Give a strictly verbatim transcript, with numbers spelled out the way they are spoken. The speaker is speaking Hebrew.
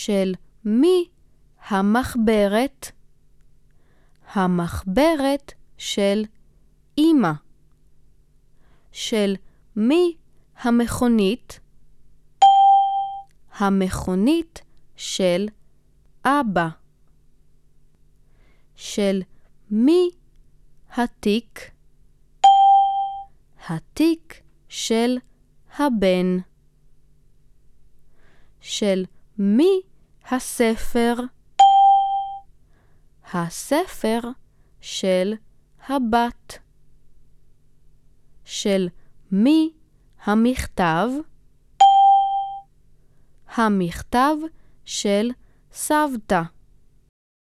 של מי המחברת? המחברת של אמא. של מי המכונית? המכונית של אבא. של מי התיק? התיק של הבן. של מי הספר? הספר של הבת. של מי המכתב? המכתב של סבתא.